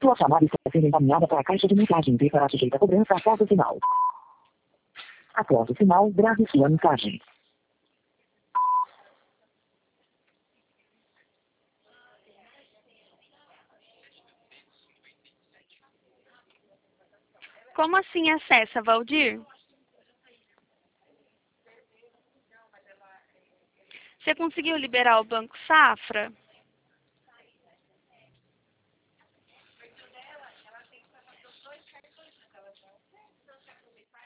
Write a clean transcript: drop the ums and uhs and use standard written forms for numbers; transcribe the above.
Sua chamada está sendo encaminhada para a caixa de mensagem e será sujeita a cobrança após o sinal. Após o sinal, grave sua mensagem. Como assim acessa, Valdir? Você conseguiu liberar o Banco Safra?